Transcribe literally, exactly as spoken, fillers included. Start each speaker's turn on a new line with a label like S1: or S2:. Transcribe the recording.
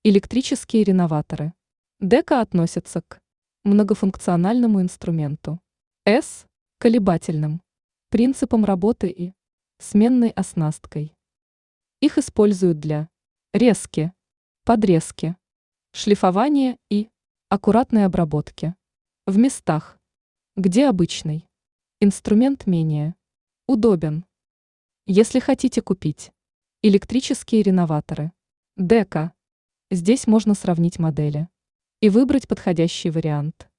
S1: Электрические реноваторы. Дека относятся к многофункциональному инструменту. С. Колебательным. Принципом работы и сменной оснасткой. Их используют для резки, подрезки, шлифования и аккуратной обработки. В местах, где обычный инструмент менее удобен. Если хотите купить электрические реноваторы Дека, здесь можно сравнить модели и выбрать подходящий вариант.